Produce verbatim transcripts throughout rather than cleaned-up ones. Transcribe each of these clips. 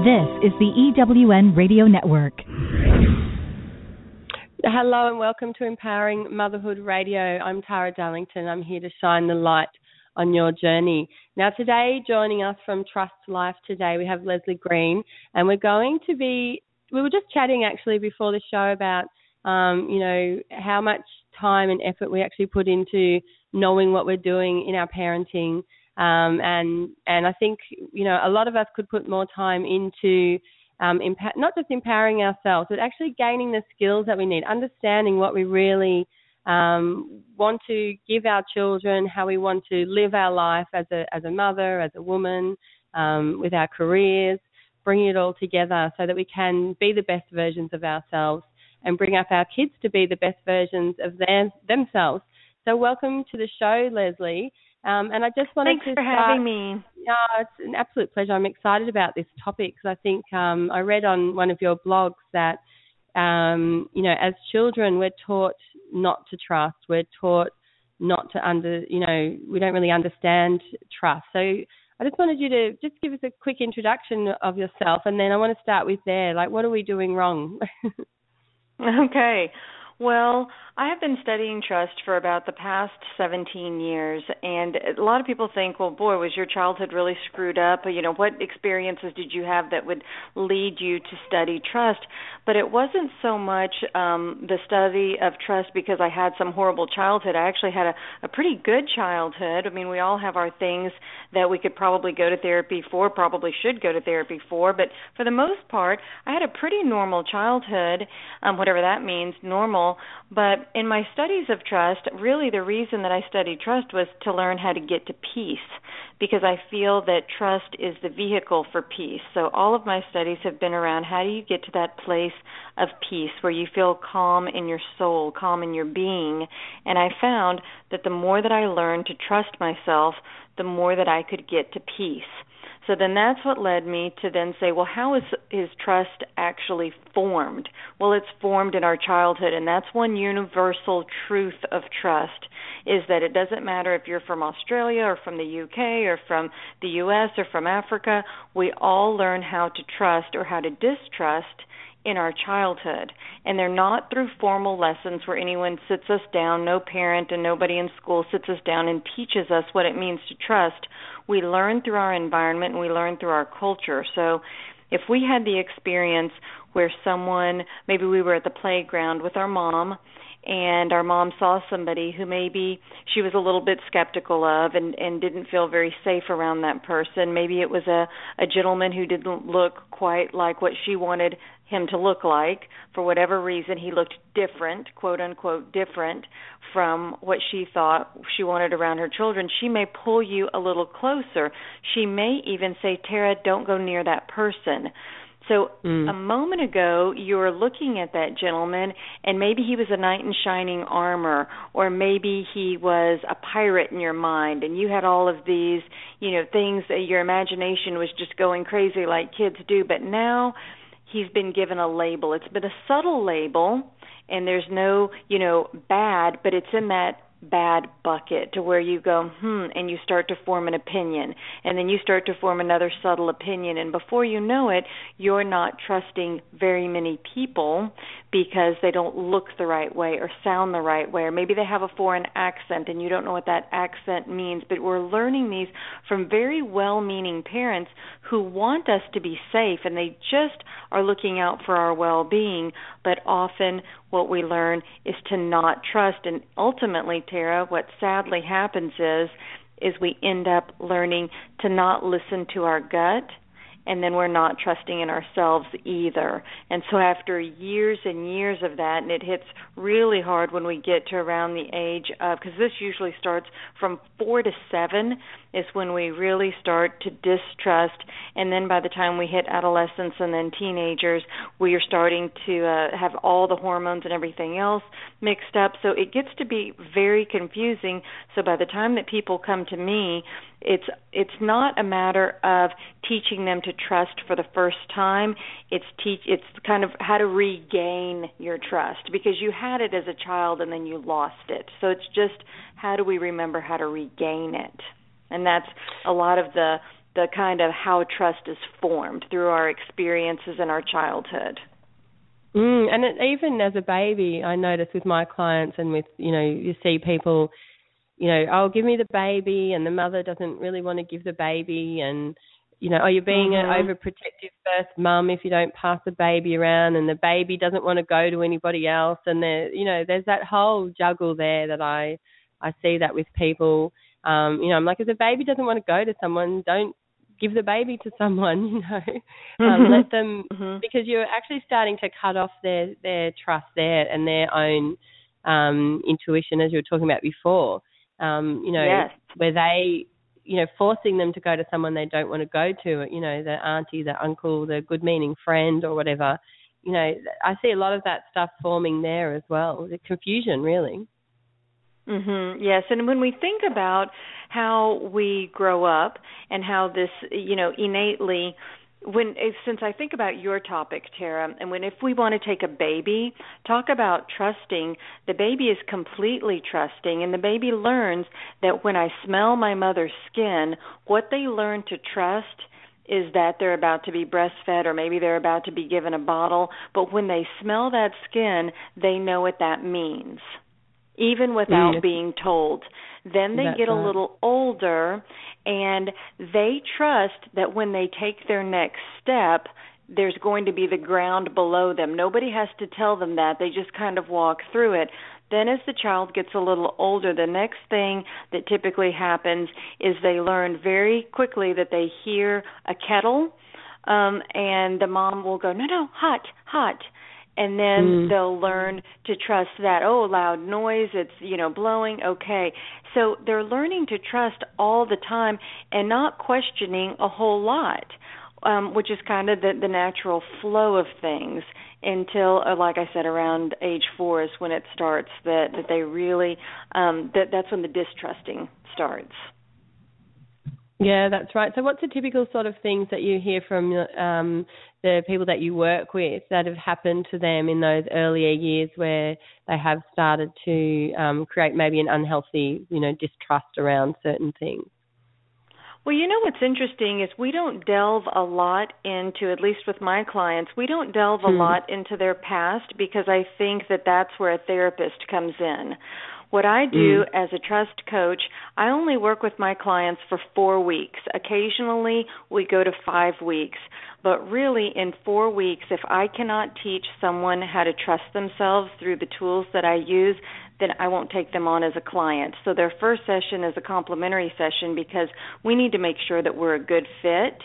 This is the E W N Radio Network. Hello and welcome to Empowering Motherhood Radio. I'm Tara Darlington. I'm here to shine the light on your journey. Now today, joining us from Trust Life today, we have Leslie Green, and we're going to be, we were just chatting actually before the show about, um, you know, how much time and effort we actually put into knowing what we're doing in our parenting. Um, and and I think, you know, a lot of us could put more time into um, empa- not just empowering ourselves, but actually gaining the skills that we need, understanding what we really um, want to give our children, how we want to live our life as a as a mother, as a woman, um, with our careers, bringing it all together so that we can be the best versions of ourselves and bring up our kids to be the best versions of them, themselves. So welcome to the show, Leslie. Um, and I just wanted Thanks to for start, having me. Yeah, it's an absolute pleasure. I'm excited about this topic because I think um, I read on one of your blogs that, um, you know, as children we're taught not to trust. We're taught not to under, you know, we don't really understand trust. So I just wanted you to just give us a quick introduction of yourself, and then I want to start with there. Like, what are we doing wrong? Okay. Well, I have been studying trust for about the past seventeen years, and a lot of people think, well, boy, was your childhood really screwed up? You know, what experiences did you have that would lead you to study trust? But it wasn't so much um, the study of trust because I had some horrible childhood. I actually had a, a pretty good childhood. I mean, we all have our things that we could probably go to therapy for, probably should go to therapy for, but for the most part, I had a pretty normal childhood, um, whatever that means, normal. But in my studies of trust, really the reason that I studied trust was to learn how to get to peace, because I feel that trust is the vehicle for peace. So all of my studies have been around how do you get to that place of peace where you feel calm in your soul, calm in your being. And I found that the more that I learned to trust myself, the more that I could get to peace. So then that's what led me to then say, well, how is, is trust actually formed? Well, it's formed in our childhood, and that's one universal truth of trust, is that it doesn't matter if you're from Australia or from the U K or from the U S or from Africa, we all learn how to trust or how to distrust in our childhood. And they're not through formal lessons where anyone sits us down, no parent and nobody in school sits us down and teaches us what it means to trust. We learn through our environment and we learn through our culture. So if we had the experience where someone, maybe we were at the playground with our mom, and our mom saw somebody who maybe she was a little bit skeptical of and, and didn't feel very safe around that person. Maybe it was a, a gentleman who didn't look quite like what she wanted him to look like. For whatever reason, he looked different, quote unquote different, from what she thought she wanted around her children. She may pull you a little closer. She may even say, Tara, don't go near that person. So mm. a moment ago, you were looking at that gentleman, and maybe he was a knight in shining armor, or maybe he was a pirate in your mind, and you had all of these, you know, things that your imagination was just going crazy like kids do. But now he's been given a label. It's been a subtle label, and there's no, you know, bad, but it's in that bad bucket to where you go, hmm, and you start to form an opinion, and then you start to form another subtle opinion, and before you know it, you're not trusting very many people because they don't look the right way or sound the right way, or maybe they have a foreign accent and you don't know what that accent means. But we're learning these from very well-meaning parents who want us to be safe, and they just are looking out for our well-being, but often what we learn is to not trust. And ultimately, Tara, what sadly happens is, is we end up learning to not listen to our gut, and then we're not trusting in ourselves either. And so after years and years of that, and it hits really hard when we get to around the age of, because this usually starts from four to seven, is when we really start to distrust, and then by the time we hit adolescence and then teenagers, we are starting to uh, have all the hormones and everything else mixed up. So it gets to be very confusing. So by the time that people come to me, it's it's not a matter of teaching them to trust for the first time. It's teach it's kind of how to regain your trust, because you had it as a child and then you lost it. So it's just how do we remember how to regain it? And that's a lot of the the kind of how trust is formed through our experiences in our childhood. Mm, and it, even as a baby, I notice with my clients and with, you know, you see people, you know, oh, give me the baby, and the mother doesn't really want to give the baby, and, you know, oh, you're being mm-hmm. an overprotective first mum if you don't pass the baby around, and the baby doesn't want to go to anybody else, and there, you know, there's that whole juggle there that I, I see that with people. Um, you know, I'm like, if the baby doesn't want to go to someone, don't give the baby to someone, you know, mm-hmm. um, let them, mm-hmm. because you're actually starting to cut off their, their trust there and their own um, intuition, as you were talking about before, um, you know, yes. where they, you know, forcing them to go to someone they don't want to go to, you know, the auntie, the uncle, the good-meaning friend or whatever, you know, I see a lot of that stuff forming there as well, the confusion, really. Mm-hmm. Yes, and when we think about how we grow up and how this, you know, innately, when since I think about your topic, Tara, and when if we want to take a baby, talk about trusting, the baby is completely trusting, and the baby learns that when I smell my mother's skin, what they learn to trust is that they're about to be breastfed, or maybe they're about to be given a bottle, but when they smell that skin, they know what that means, even without mm. being told. Then they That's get a right. little older, and they trust that when they take their next step, there's going to be the ground below them. Nobody has to tell them that. They just kind of walk through it. Then as the child gets a little older, the next thing that typically happens is they learn very quickly that they hear a kettle, um, and the mom will go, no, no, hot, hot. And then mm. they'll learn to trust that, oh, loud noise, it's, you know, blowing, okay. So they're learning to trust all the time and not questioning a whole lot, um, which is kind of the, the natural flow of things until, uh, like I said, around age four is when it starts that, that they really, um, that that's when the distrusting starts. Yeah, that's right. So what's the typical sort of things that you hear from um, the people that you work with that have happened to them in those earlier years where they have started to um, create maybe an unhealthy, you know, distrust around certain things? Well, you know what's interesting is we don't delve a lot into, at least with my clients, we don't delve a hmm. lot into their past because I think that that's where a therapist comes in. What I do mm. as a trust coach, I only work with my clients for four weeks. Occasionally, we go to five weeks. But really, in four weeks, if I cannot teach someone how to trust themselves through the tools that I use, then I won't take them on as a client. So their first session is a complimentary session because we need to make sure that we're a good fit.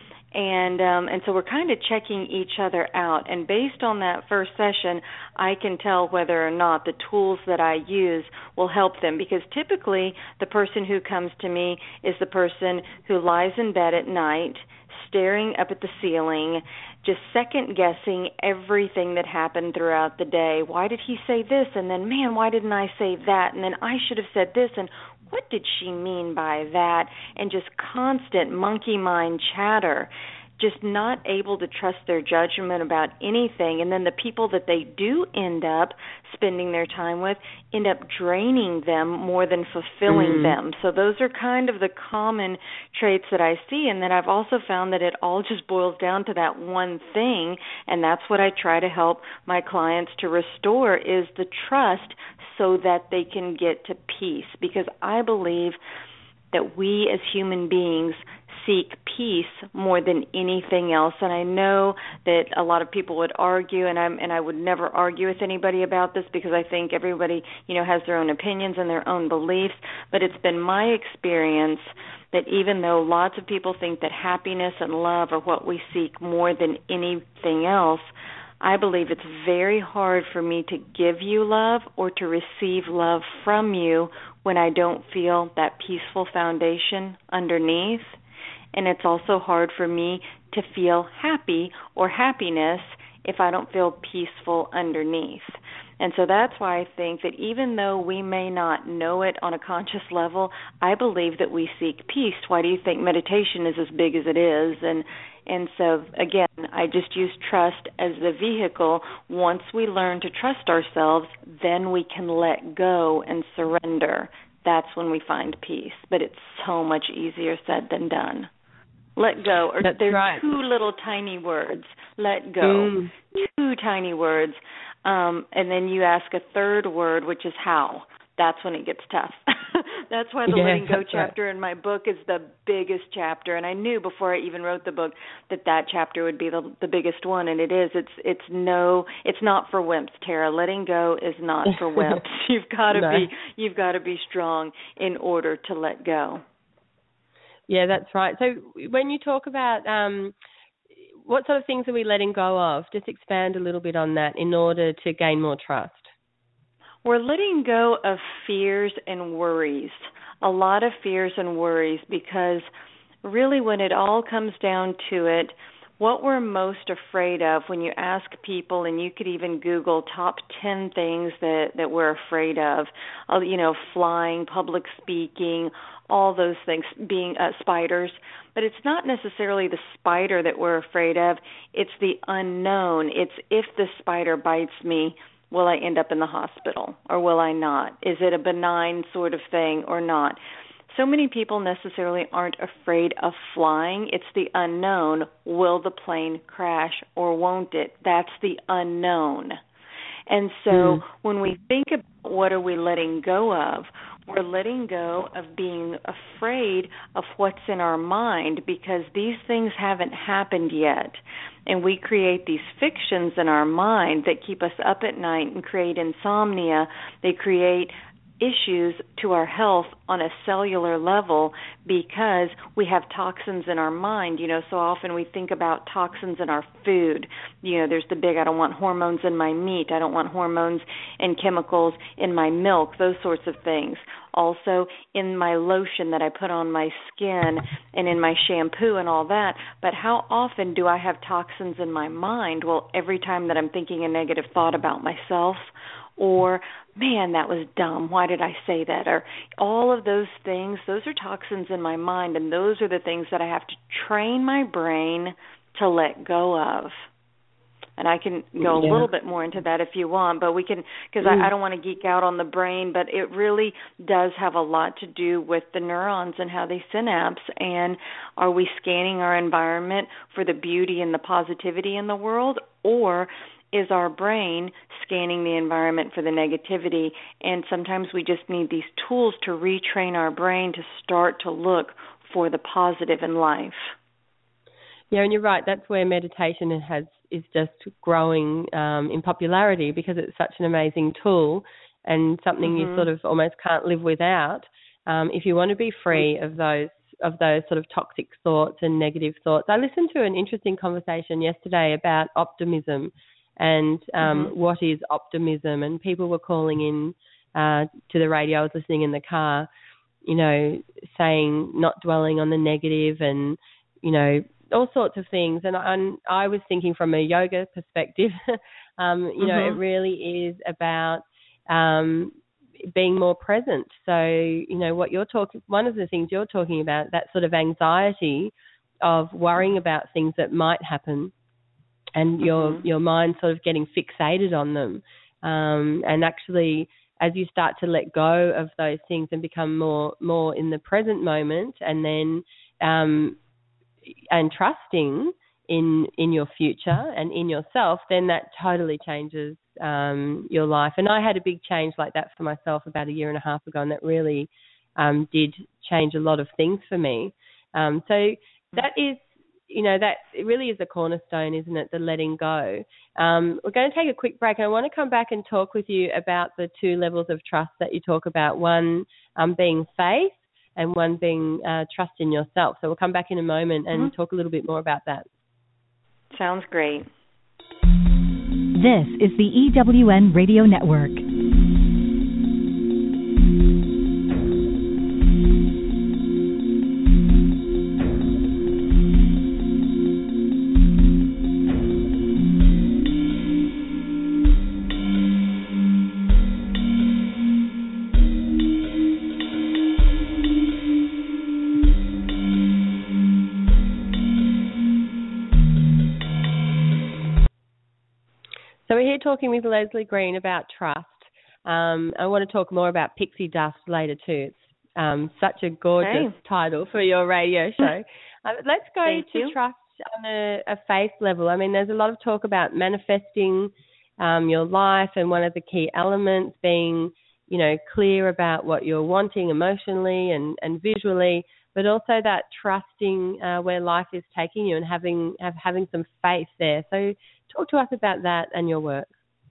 And um, and so we're kind of checking each other out. And based on that first session, I can tell whether or not the tools that I use will help them. Because typically the person who comes to me is the person who lies in bed at night, staring up at the ceiling, just second-guessing everything that happened throughout the day. Why did he say this? And then, man, why didn't I say that? And then I should have said this. And what did she mean by that? And just constant monkey mind chatter, just not able to trust their judgment about anything. And then the people that they do end up spending their time with end up draining them more than fulfilling mm. them. So those are kind of the common traits that I see, and then I've also found that it all just boils down to that one thing, and that's what I try to help my clients to restore is the trust so that they can get to peace, because I believe that we as human beings seek peace more than anything else. And I know that a lot of people would argue, and I'm and I would never argue with anybody about this because I think everybody, you know, has their own opinions and their own beliefs. But it's been my experience that even though lots of people think that happiness and love are what we seek more than anything else, I believe it's very hard for me to give you love or to receive love from you when I don't feel that peaceful foundation underneath. And it's also hard for me to feel happy or happiness if I don't feel peaceful underneath. And so that's why I think that even though we may not know it on a conscious level, I believe that we seek peace. Why do you think meditation is as big as it is? And and so, again, I just use trust as the vehicle. Once we learn to trust ourselves, then we can let go and surrender. That's when we find peace. But it's so much easier said than done. Let go. Or That's there's right. two little tiny words. Let go. Mm. Two tiny words. Um, and then you ask a third word, which is how. That's when it gets tough. That's why the yeah, letting go chapter right. in my book is the biggest chapter. And I knew before I even wrote the book that that chapter would be the, the biggest one, and it is. It's it's no, it's not for wimps, Tara. Letting go is not for wimps. You've got to no. be you've got to be strong in order to let go. Yeah, that's right. So when you talk about um, what sort of things are we letting go of, just expand a little bit on that in order to gain more trust. We're letting go of fears and worries, a lot of fears and worries, because really when it all comes down to it, what we're most afraid of, when you ask people, and you could even Google top ten things that, that we're afraid of, uh, you know, flying, public speaking, all those things, being uh, spiders. But it's not necessarily the spider that we're afraid of. It's the unknown. It's if the spider bites me, will I end up in the hospital or will I not? Is it a benign sort of thing or not? So many people necessarily aren't afraid of flying. It's the unknown. Will the plane crash or won't it? That's the unknown. And so mm. when we think about what are we letting go of, we're letting go of being afraid of what's in our mind, because these things haven't happened yet. And we create these fictions in our mind that keep us up at night and create insomnia. They create issues to our health on a cellular level because we have toxins in our mind. You know, so often we think about toxins in our food. You know, there's the big, I don't want hormones in my meat. I don't want hormones and chemicals in my milk, those sorts of things. Also in my lotion that I put on my skin and in my shampoo and all that. But how often do I have toxins in my mind? Well, every time that I'm thinking a negative thought about myself, or, man, that was dumb, why did I say that? Or all of those things, those are toxins in my mind, and those are the things that I have to train my brain to let go of. And I can go yeah. a little bit more into that if you want, but we can, because mm. I, I don't want to geek out on the brain, but it really does have a lot to do with the neurons and how they synapse. And are we scanning our environment for the beauty and the positivity in the world, or is our brain scanning the environment for the negativity? And sometimes we just need these tools to retrain our brain to start to look for the positive in life. Yeah, and you're right. That's where meditation has is just growing um, in popularity, because it's such an amazing tool and something mm-hmm. you sort of almost can't live without. Um, if you want to be free of those of those sort of toxic thoughts and negative thoughts. I listened to an interesting conversation yesterday about optimism and um, mm-hmm. what is optimism, and people were calling in uh, to the radio. I was listening in the car, you know, saying not dwelling on the negative and, you know, all sorts of things. And I, and I was thinking from a yoga perspective, um, you mm-hmm. know, it really is about um, being more present. So, you know, what you're talking, one of the things you're talking about, that sort of anxiety of worrying about things that might happen, and your mm-hmm. your mind sort of getting fixated on them. Um, and actually, as you start to let go of those things and become more more in the present moment, and then um, and trusting in in your future and in yourself, then that totally changes um, your life. And I had a big change like that for myself about a year and a half ago, and that really um, did change a lot of things for me. Um, so that is, you know, that it really is a cornerstone, isn't it, the letting go. Um, we're going to take a quick break, and I want to come back and talk with you about the two levels of trust that you talk about, one um, being faith and one being uh, trust in yourself. So we'll come back in a moment and mm-hmm. talk a little bit more about that. Sounds great. This is the E W N Radio Network. So we're here talking with Leslie Green about trust. Um, I want to talk more about pixie dust later too. It's um, such a gorgeous hey. title for your radio show. Uh, let's go Thank to you. trust on a, a faith level. I mean, there's a lot of talk about manifesting um, your life, and one of the key elements being, you know, clear about what you're wanting emotionally and, and visually, but also that trusting uh, where life is taking you and having have, having some faith there. So talk to us about that and your work.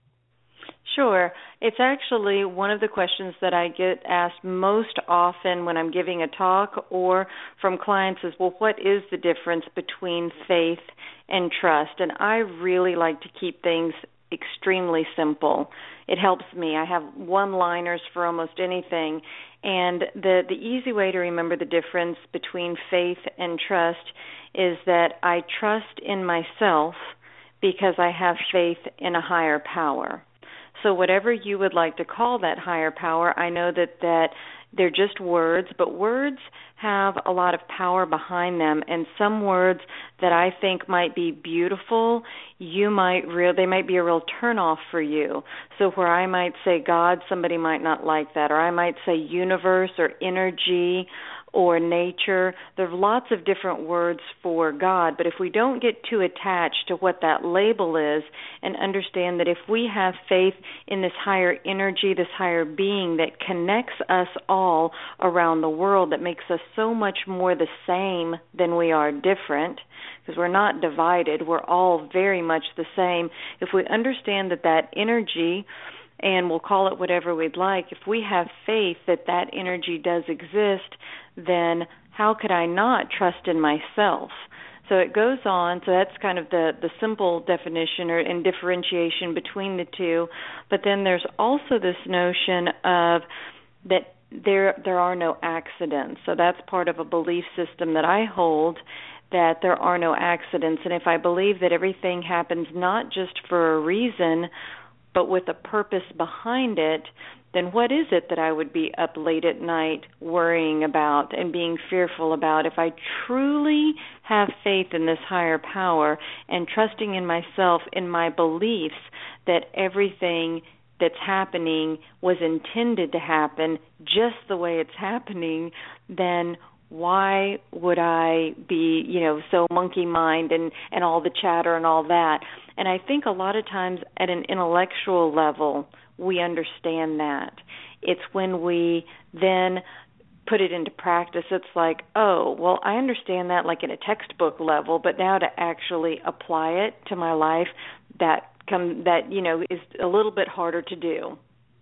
Sure. It's actually one of the questions that I get asked most often when I'm giving a talk or from clients is, well, what is the difference between faith and trust? And I really like to keep things extremely simple. It helps me. I have one-liners for almost anything. And the, the easy way to remember the difference between faith and trust is that I trust in myself because I have faith in a higher power. So whatever you would like to call that higher power, I know that, that they're just words, but words have a lot of power behind them, and some words that I think might be beautiful, you might real they might be a real turnoff for you. So where I might say God, somebody might not like that, or I might say universe or energy or nature. There are lots of different words for God, but if we don't get too attached to what that label is and understand that if we have faith in this higher energy, this higher being that connects us all around the world, that makes us so much more the same than we are different, because we're not divided, we're all very much the same. If we understand that that energy, and we'll call it whatever we'd like, if we have faith that that energy does exist, then how could I not trust in myself? So it goes on, so that's kind of the, the simple definition or and differentiation between the two. But then there's also this notion of that there there are no accidents. So that's part of a belief system that I hold, that there are no accidents. And if I believe that everything happens not just for a reason, but with a purpose behind it, then what is it that I would be up late at night worrying about and being fearful about? If I truly have faith in this higher power and trusting in myself, in my beliefs that everything that's happening was intended to happen just the way it's happening, then why would I be, you know, so monkey mind and, and all the chatter and all that? And I think a lot of times at an intellectual level, we understand that. It's when we then put it into practice, it's like, oh, well, I understand that like in a textbook level, but now to actually apply it to my life, that come that, you know, is a little bit harder to do.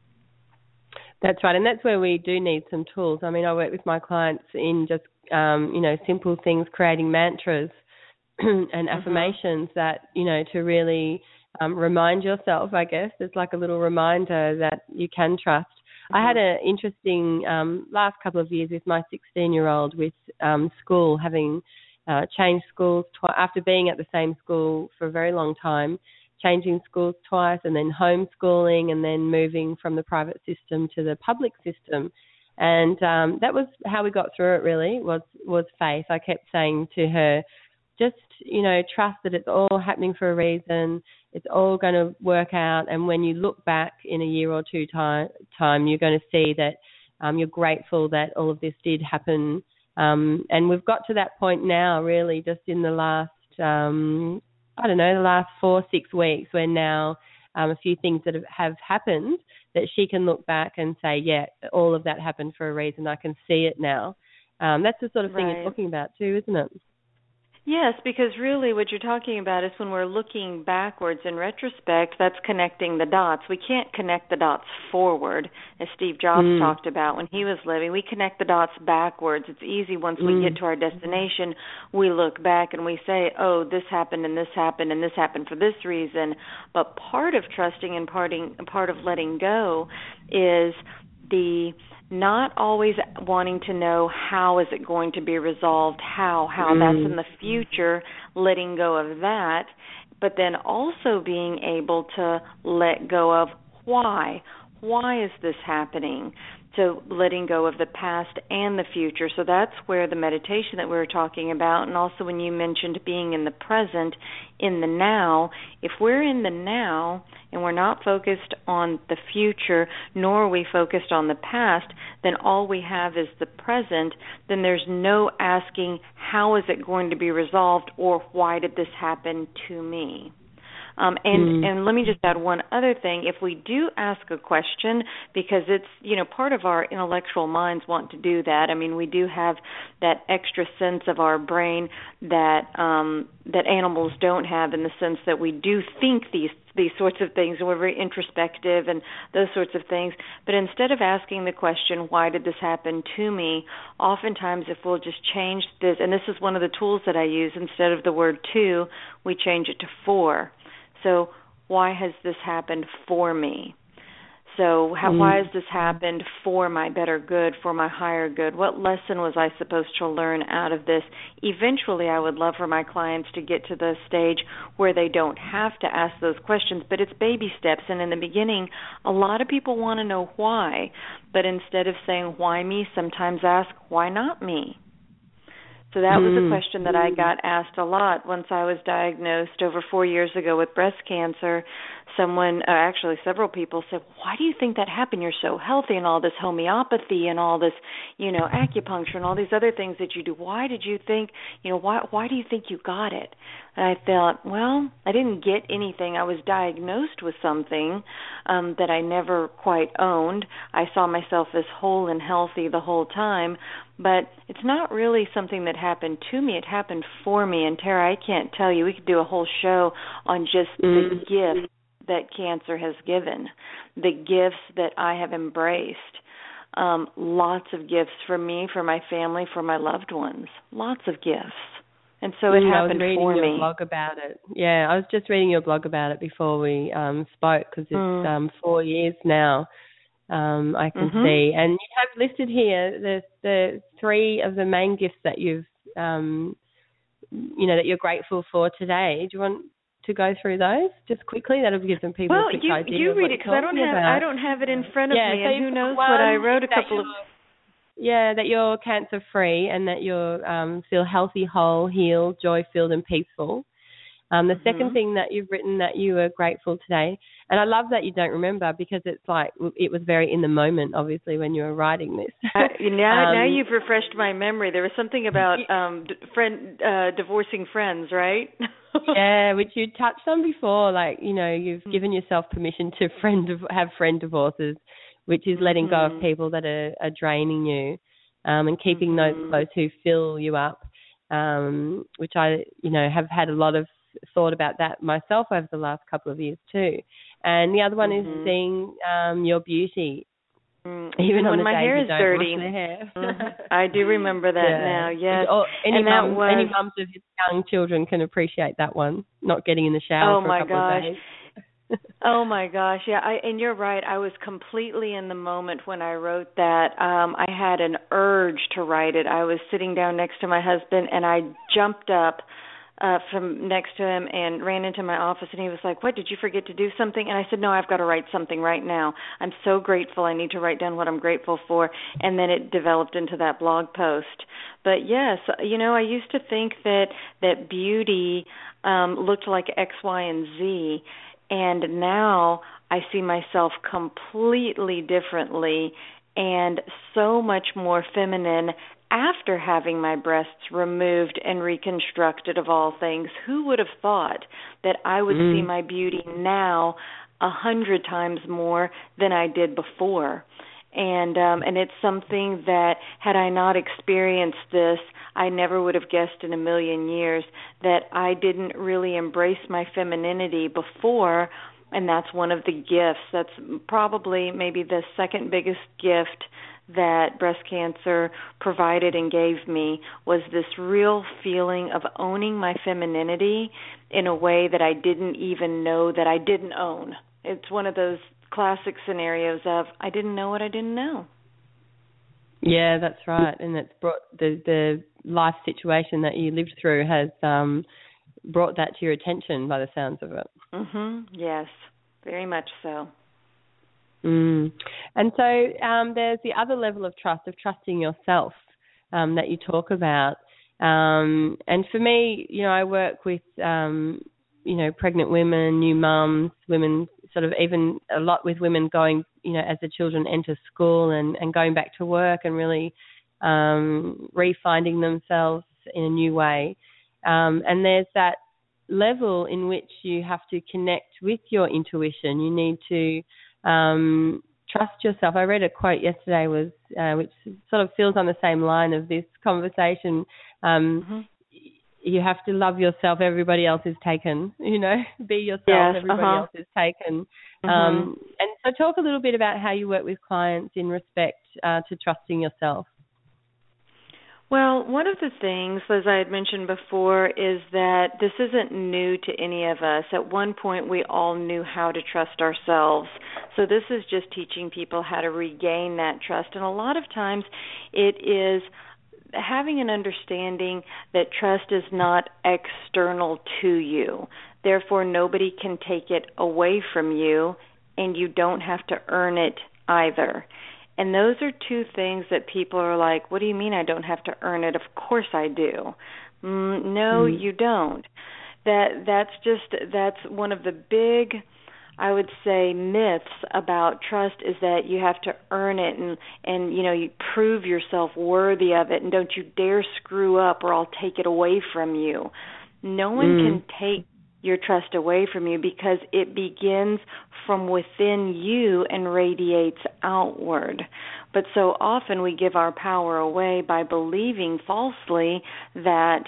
That's right, and that's where we do need some tools. I mean, I work with my clients in just, um, you know, simple things, creating mantras and affirmations mm-hmm. that, you know, to really um, remind yourself, I guess. It's like a little reminder that you can trust. Mm-hmm. I had an interesting um, last couple of years with my sixteen-year-old with um, school, having uh, changed schools twi- after being at the same school for a very long time, changing schools twice and then homeschooling and then moving from the private system to the public system. And um, that was how we got through it, really, was, was faith. I kept saying to her, just, you know, trust that it's all happening for a reason. It's all going to work out. And when you look back in a year or two time, time you're going to see that um, you're grateful that all of this did happen. Um, and we've got to that point now, really, just in the last um I don't know, the last four, six weeks where now um, a few things that have, have happened that she can look back and say, yeah, all of that happened for a reason. I can see it now. Um, that's the sort of thing right. you're talking about too, isn't it? Yes, because really what you're talking about is when we're looking backwards in retrospect, that's connecting the dots. We can't connect the dots forward, as Steve Jobs mm. talked about when he was living. We connect the dots backwards. It's easy once mm. we get to our destination, we look back and we say, oh, this happened and this happened and this happened for this reason. But part of trusting and parting, part of letting go is the not always wanting to know how is it going to be resolved, how, how, mm. that's in the future, letting go of that, but then also being able to let go of why. Why is this happening? So letting go of the past and the future. So that's where the meditation that we were talking about, and also when you mentioned being in the present, in the now, if we're in the now and we're not focused on the future, nor are we focused on the past, then all we have is the present, then there's no asking how is it going to be resolved or why did this happen to me. Um, and, mm. and let me just add one other thing. If we do ask a question, because it's, you know, part of our intellectual minds want to do that. I mean, we do have that extra sense of our brain that um, that animals don't have, in the sense that we do think these these sorts of things, and we're very introspective and those sorts of things. But instead of asking the question, why did this happen to me, oftentimes if we'll just change this, and this is one of the tools that I use, instead of the word to, we change it to for. So why has this happened for me? So how, mm. why has this happened for my better good, for my higher good? What lesson was I supposed to learn out of this? Eventually, I would love for my clients to get to the stage where they don't have to ask those questions, but it's baby steps. And in the beginning, a lot of people want to know why, but instead of saying, why me, sometimes ask, why not me? So that was a question that I got asked a lot once I was diagnosed over four years ago with breast cancer. Someone, uh, actually several people said, why do you think that happened? You're so healthy, and all this homeopathy and all this, you know, acupuncture and all these other things that you do. Why did you think, you know, why why do you think you got it? And I thought, well, I didn't get anything. I was diagnosed with something um, that I never quite owned. I saw myself as whole and healthy the whole time, but it's not really something that happened to me. It happened for me. And Tara, I can't tell you, we could do a whole show on just mm. the gift that cancer has given, the gifts that I have embraced. Um, lots of gifts for me, for my family, for my loved ones. Lots of gifts. And so it mm, happened for me. I was reading your blog about it. Yeah, I was just reading your blog about it before we um, spoke, because it's mm. um, four years now. Um, I can mm-hmm. see, and you have listed here the the three of the main gifts that you've, um, you know, that you're grateful for today. Do you want to go through those just quickly? That'll give them people well, a quick you, idea. you of read what it, because I don't have about. I don't have it in front of yeah, me, so and who knows what I wrote a couple of. Yeah, that you're cancer free and that you um, feel healthy, whole, healed, joy filled, and peaceful. Um, the mm-hmm. second thing that you've written that you were grateful today, and I love that you don't remember, because it's like it was very in the moment, obviously, when you were writing this. uh, now, um, now you've refreshed my memory. There was something about um, d- friend uh, divorcing friends, right? Yeah, which you touched on before. Like, you know, you've given yourself permission to friend have friend divorces, which is letting mm-hmm. go of people that are, are draining you, um, and keeping mm-hmm. those close who fill you up. Um, which I, you know, have had a lot of thought about that myself over the last couple of years too. And the other one mm-hmm. is seeing um, your beauty. Mm, even when my hair is dirty. Hair. Mm-hmm. I do remember that yeah. now, yes. Or any, and mum, was... any mums of young children can appreciate that one, not getting in the shower oh for my a couple gosh. of days. Oh, my gosh, yeah, I, and you're right. I was completely in the moment when I wrote that. Um, I had an urge to write it. I was sitting down next to my husband, and I jumped up Uh, from next to him and ran into my office, and he was like, what, did you forget to do something? And I said, no, I've got to write something right now. I'm so grateful. I need to write down what I'm grateful for. And then it developed into that blog post. But yes, you know, I used to think that, that beauty um, looked like X, Y, and Z, and now I see myself completely differently and so much more feminine after having my breasts removed and reconstructed, of all things. Who would have thought that I would mm. see my beauty now a hundred times more than I did before? And um, and it's something that, had I not experienced this, I never would have guessed in a million years that I didn't really embrace my femininity before. And that's one of the gifts. That's probably maybe the second biggest gift that breast cancer provided and gave me, was this real feeling of owning my femininity in a way that I didn't even know that I didn't own. It's one of those classic scenarios of, I didn't know what I didn't know. Yeah, that's right. And it's brought the, the life situation that you lived through has um, brought that to your attention by the sounds of it. Mm-hmm. Yes, very much so. Mm. And so um, there's the other level of trust, of trusting yourself, um, that you talk about. Um, and for me, you know, I work with, um, you know, pregnant women, new mums, women, sort of even a lot with women going, you know, as the children enter school and, and going back to work and really um, refinding themselves in a new way. Um, and there's that level in which you have to connect with your intuition. You need to um, trust yourself. I read a quote yesterday, was uh, which sort of feels on the same line of this conversation. Um, mm-hmm. You have to love yourself. Everybody else is taken. You know, be yourself. Yes, everybody uh-huh. else is taken. Mm-hmm. Um, and so, talk a little bit about how you work with clients in respect uh, to trusting yourself. Well, one of the things, as I had mentioned before, is that this isn't new to any of us. At one point, we all knew how to trust ourselves. So this is just teaching people how to regain that trust. And a lot of times it is having an understanding that trust is not external to you. Therefore, nobody can take it away from you, and you don't have to earn it either. And those are two things that people are like, what do you mean I don't have to earn it? Of course I do. Mm, no, mm. you don't. That that's just that's one of the big, I would say, myths about trust, is that you have to earn it and, and you know, you prove yourself worthy of it, and don't you dare screw up or I'll take it away from you. No one mm. can take your trust away from you, because it begins from within you and radiates outward. But so often we give our power away by believing falsely that,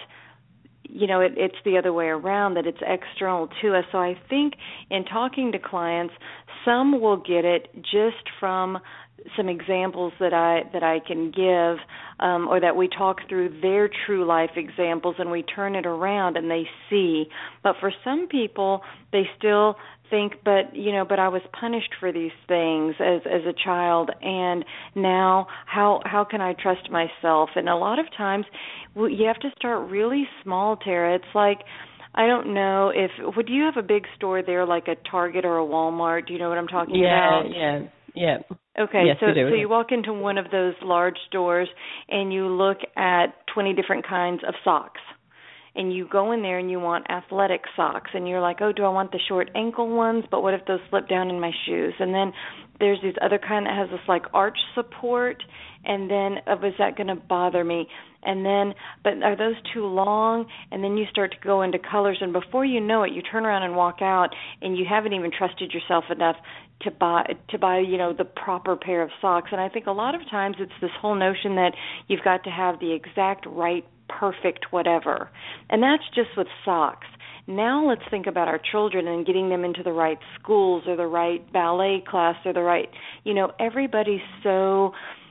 you know, it, it's the other way around, that it's external to us. So I think in talking to clients, some will get it just from some examples that I that I can give, um, or that we talk through their true life examples and we turn it around and they see. But for some people, they still think, but you know, but I was punished for these things as as a child, and now how how can I trust myself? And a lot of times, you have to start really small, Tara. It's like, I don't know if would you have a big store there like a Target or a Walmart? Do you know what I'm talking yeah, about? Yeah, yeah, yeah. Okay, yes, so we do. so you walk into one of those large stores and you look at twenty different kinds of socks. And you go in there and you want athletic socks, and you're like, oh, do I want the short ankle ones? But what if those slip down in my shoes? And then there's this other kind that has this like arch support, and then oh, is that going to bother me? And then, but are those too long? And then you start to go into colors, and before you know it, you turn around and walk out, and you haven't even trusted yourself enough to buy to buy, you know, the proper pair of socks. And I think a lot of times it's this whole notion that you've got to have the exact right, perfect whatever. And that's just with socks. Now let's think about our children and getting them into the right schools or the right ballet class or the right, you know, everybody's so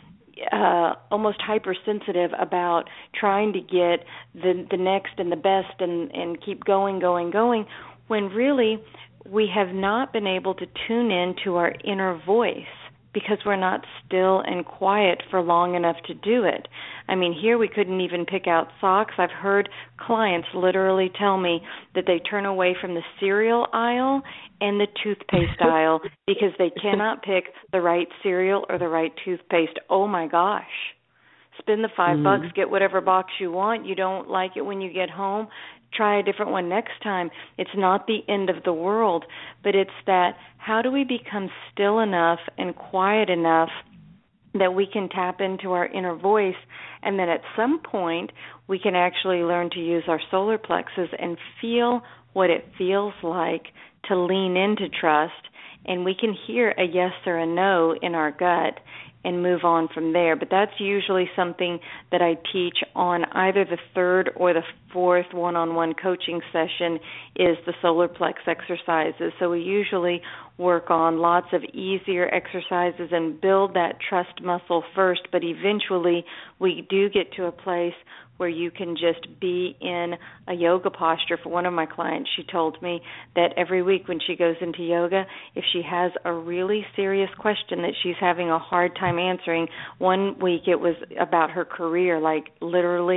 uh, almost hypersensitive about trying to get the the next and the best and, and keep going, going, going, when really we have not been able to tune in to our inner voice, because we're not still and quiet for long enough to do it. I mean, here we couldn't even pick out socks. I've heard clients literally tell me that they turn away from the cereal aisle and the toothpaste aisle because they cannot pick the right cereal or the right toothpaste. Oh, my gosh. Spend the five mm. bucks, get whatever box you want. You don't like it when you get home, try a different one next time. It's not the end of the world, but it's that how do we become still enough and quiet enough that we can tap into our inner voice, and then at some point we can actually learn to use our solar plexus and feel what it feels like to lean into trust, and we can hear a yes or a no in our gut and move on from there. But that's usually something that I teach on either the third or the fourth one-on-one coaching session, is the solar plex exercises. So we usually work on lots of easier exercises and build that trust muscle first, but eventually we do get to a place where you can just be in a yoga posture. For one of my clients, she told me that every week when she goes into yoga, if she has a really serious question that she's having a hard time answering, one week it was about her career, like literally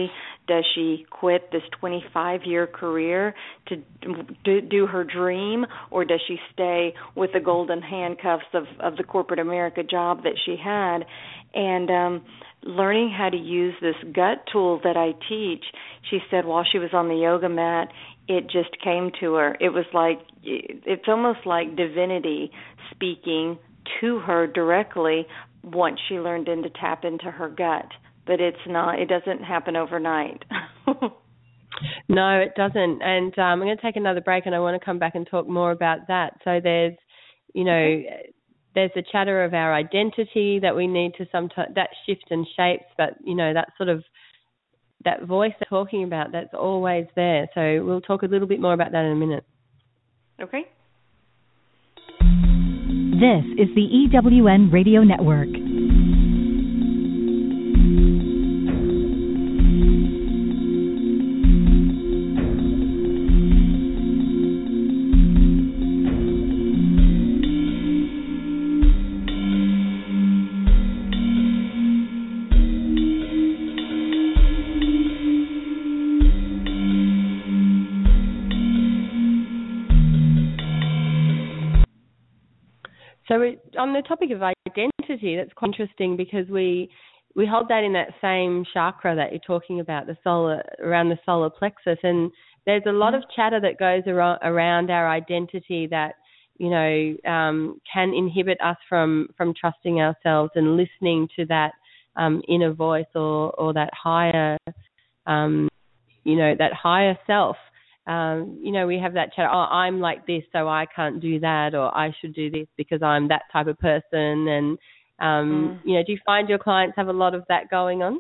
Does she quit this twenty-five-year career to do, do her dream, or does she stay with the golden handcuffs of, of the corporate America job that she had? And um, learning how to use this gut tool that I teach, she said while she was on the yoga mat, it just came to her. It was like, it's almost like divinity speaking to her directly once she learned in to tap into her gut. But it's not, it doesn't happen overnight. No, it doesn't. And um, I'm going to take another break, and I want to come back and talk more about that. So there's, you know, okay. there's the chatter of our identity that we need to sometimes, that shift and shapes, but, you know, that sort of, that voice they're talking about, that's always there. So we'll talk a little bit more about that in a minute. Okay. This is the E W N Radio Network. So it, on the topic of identity, that's quite interesting because we we hold that in that same chakra that you're talking about, the solar, around the solar plexus, and there's a lot of chatter that goes around, around our identity that, you know, um, can inhibit us from, from trusting ourselves and listening to that um, inner voice or, or that higher, um, you know, that higher self. Um, you know, we have that chat, oh, I'm like this, so I can't do that, or I should do this because I'm that type of person. And, um, mm. you know, do you find your clients have a lot of that going on?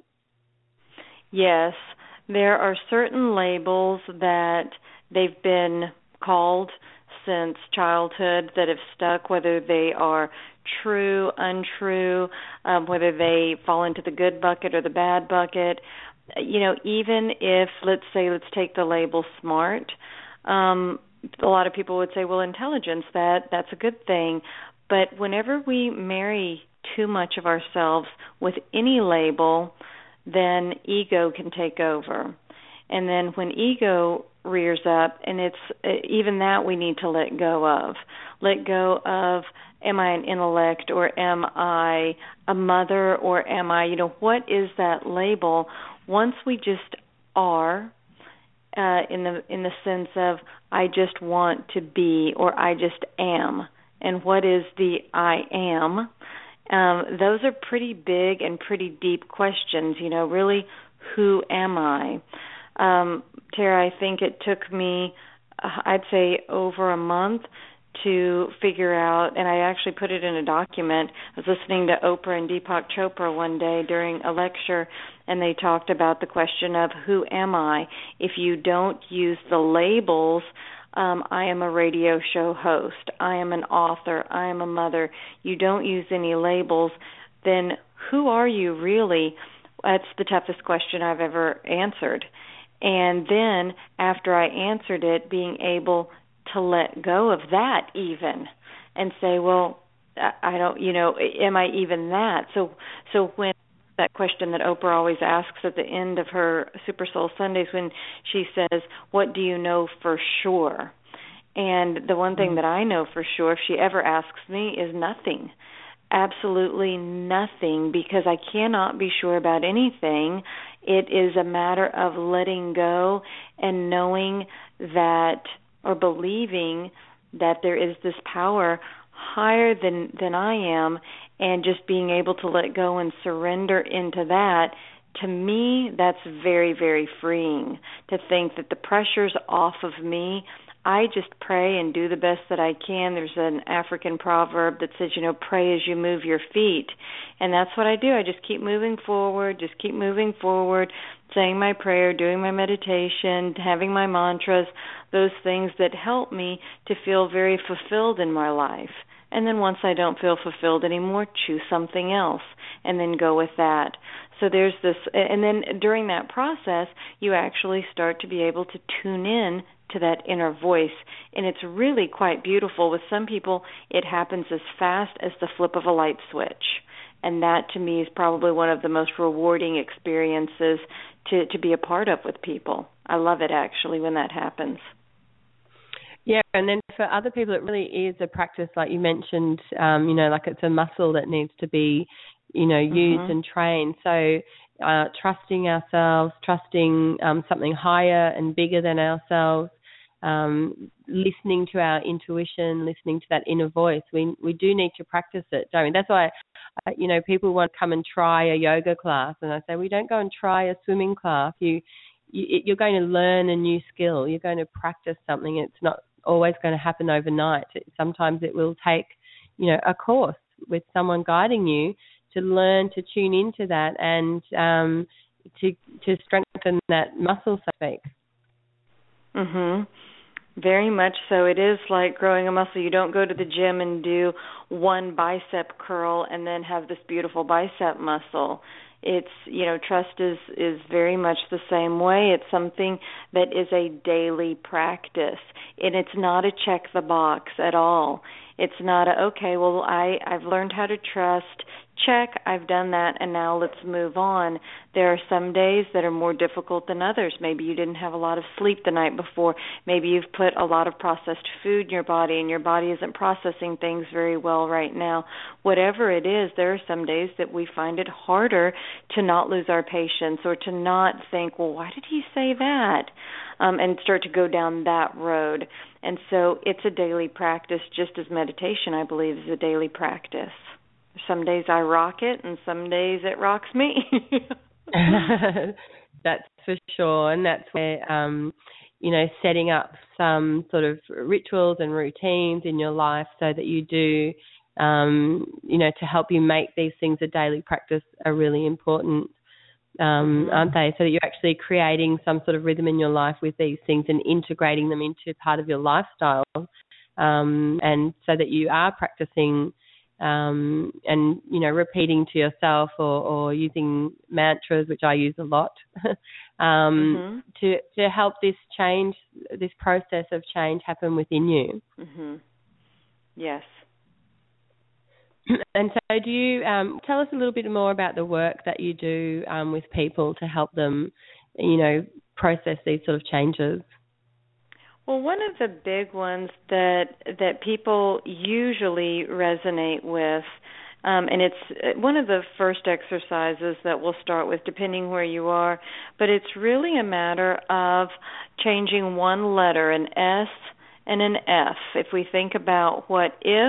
Yes. There are certain labels that they've been called since childhood that have stuck, whether they are true, untrue, um, whether they fall into the good bucket or the bad bucket. You know, even if, let's say, let's take the label smart, um, a lot of people would say, well, intelligence, that that's a good thing. But whenever we marry too much of ourselves with any label, then ego can take over. And then when ego rears up, and it's even that we need to let go of. Let go of, am I an intellect, or am I a mother, or am I, you know, what is that label? Once we just are, uh, in the in the sense of I just want to be, or I just am, and what is the I am? Um, those are pretty big and pretty deep questions. You know, really, who am I? Um, Tara, I think it took me, uh, I'd say, over a month to figure out, and I actually put it in a document. I was listening to Oprah and Deepak Chopra one day during a lecture, and they talked about the question of who am I? If you don't use the labels, um, I am a radio show host, I am an author, I am a mother, you don't use any labels, then who are you really? That's the toughest question I've ever answered. And then after I answered it, being able to let go of that even and say, well, I don't, you know, am I even that? So so when that question that Oprah always asks at the end of her Super Soul Sundays, when she says, what do you know for sure? And the one thing that I know for sure, if she ever asks me, is nothing. Absolutely nothing, because I cannot be sure about anything. It is a matter of letting go and knowing that, or believing that there is this power higher than, than I am, and just being able to let go and surrender into that. To me, that's very, very freeing, to think that the pressure's off of me. I just pray and do the best that I can. There's an African proverb that says, you know, pray as you move your feet. And that's what I do. I just keep moving forward, just keep moving forward, saying my prayer, doing my meditation, having my mantras, those things that help me to feel very fulfilled in my life. And then once I don't feel fulfilled anymore, choose something else and then go with that. So there's this, and then during that process, you actually start to be able to tune in to that inner voice. And it's really quite beautiful. With some people, it happens as fast as the flip of a light switch. And that, to me, is probably one of the most rewarding experiences to, to be a part of with people. I love it, actually, when that happens. Yeah, and then for other people, it really is a practice, like you mentioned, um, you know, like it's a muscle that needs to be, you know, used mm-hmm. and trained. So uh, trusting ourselves, trusting um, something higher and bigger than ourselves, um, listening to our intuition, listening to that inner voice. We we do need to practice it, don't we? That's why, uh, you know, people want to come and try a yoga class, and I say, we don't go and try a swimming class. You, you you're going to learn a new skill. You're going to practice something. It's not always going to happen overnight. Sometimes it will take, you know, a course with someone guiding you to learn to tune into that and um, to to strengthen that muscle, so to speak. Mhm. Very much so. It is like growing a muscle. You don't go to the gym and do one bicep curl and then have this beautiful bicep muscle. It's, you know, trust is, is very much the same way. It's something that is a daily practice, and it's not a check the box at all. It's not a, okay, well, I, I've learned how to trust. Check, I've done that, and now let's move on. There are some days that are more difficult than others. Maybe you didn't have a lot of sleep the night before. Maybe you've put a lot of processed food in your body, and your body isn't processing things very well right now. Whatever it is, there are some days that we find it harder to not lose our patience or to not think, well, why did he say that? Um, and start to go down that road. And so it's a daily practice, just as meditation, I believe, is a daily practice. Some days I rock it, and some days it rocks me. That's for sure, and that's where, um, you know, setting up some sort of rituals and routines in your life so that you do, um, you know, to help you make these things a daily practice are really important, um, aren't they? So that you're actually creating some sort of rhythm in your life with these things and integrating them into part of your lifestyle, um, and so that you are practicing Um, and, you know, repeating to yourself or, or using mantras, which I use a lot, um, mm-hmm. to, to help this change, this process of change happen within you. Mm-hmm. Yes. And so do you, um, tell us a little bit more about the work that you do um, with people to help them, you know, process these sort of changes? Well, one of the big ones that that people usually resonate with, um, and it's one of the first exercises that we'll start with, depending where you are, but it's really a matter of changing one letter, an S and an F, if we think about what if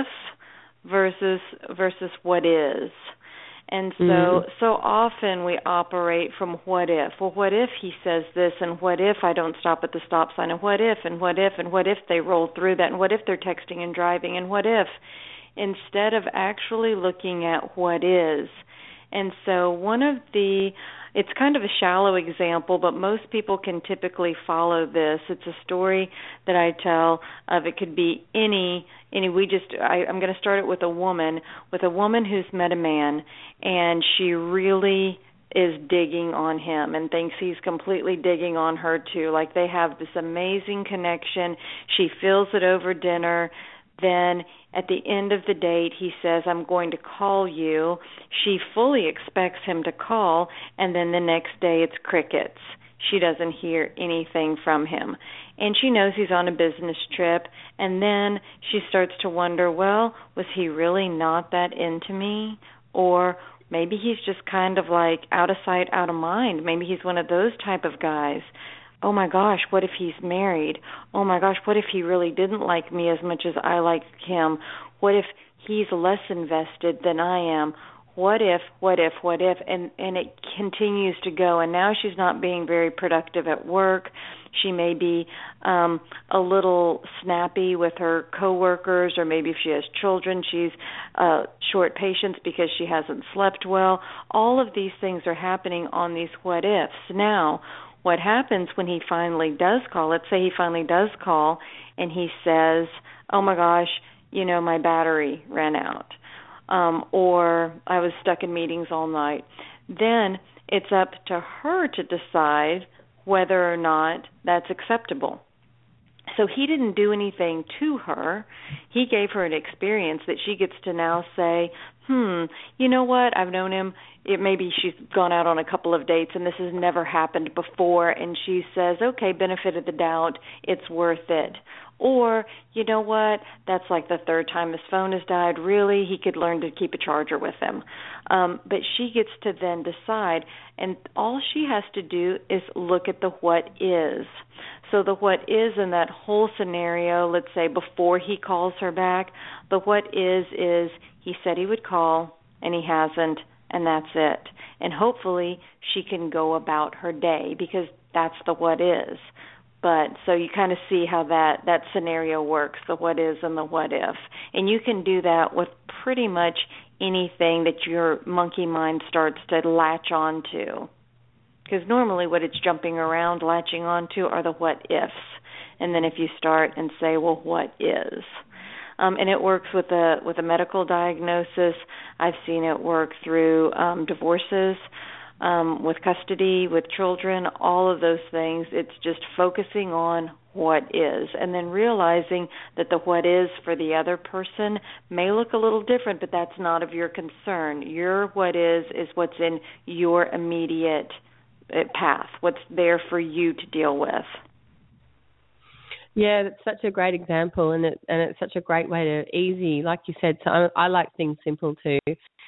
versus versus what is. And so mm-hmm. so often we operate from what if. Well, what if he says this, and what if I don't stop at the stop sign, and what if, and what if, and what if they roll through that, and what if they're texting and driving, and what if, instead of actually looking at what is. And so one of the, it's kind of a shallow example, but most people can typically follow this. It's a story that I tell of, it could be any, any we just, I, I'm going to start it with a woman, with a woman who's met a man, and she really is digging on him and thinks he's completely digging on her too. Like they have this amazing connection. She feels it over dinner. Then at the end of the date, he says, I'm going to call you. She fully expects him to call, and then the next day it's crickets. She doesn't hear anything from him. And she knows he's on a business trip, and then she starts to wonder, well, was he really not that into me? Or maybe he's just kind of like out of sight, out of mind. Maybe he's one of those type of guys. Oh, my gosh, what if he's married? Oh, my gosh, what if he really didn't like me as much as I like him? What if he's less invested than I am? What if, what if, what if? And, and it continues to go. And now she's not being very productive at work. She may be um, a little snappy with her coworkers, or maybe if she has children, she's uh, short patience because she hasn't slept well. All of these things are happening on these what ifs. Now, what happens when he finally does call, let's say he finally does call and he says, oh my gosh, you know, my battery ran out, um, or I was stuck in meetings all night, then it's up to her to decide whether or not that's acceptable. So he didn't do anything to her. He gave her an experience that she gets to now say, hmm, you know what, I've known him. It maybe she's gone out on a couple of dates and this has never happened before, and she says, okay, benefit of the doubt, it's worth it. Or, you know what, that's like the third time his phone has died. Really, he could learn to keep a charger with him. Um, but she gets to then decide, and all she has to do is look at the what is. So the what is in that whole scenario, let's say before he calls her back, the what is is he said he would call, and he hasn't, and that's it. And hopefully she can go about her day, because that's the what is. But so you kind of see how that, that scenario works, the what is and the what if. And you can do that with pretty much anything that your monkey mind starts to latch on to. Because normally what it's jumping around, latching onto are the what ifs. And then if you start and say, well, what is? Um, and it works with a with a medical diagnosis. I've seen it work through um, divorces, um, with custody, with children, all of those things. It's just focusing on what is, and then realizing that the what is for the other person may look a little different, but that's not of your concern. Your what is is what's in your immediate path, what's there for you to deal with. Yeah, that's such a great example, and it and it's such a great way to easy, like you said. So I, I like things simple too.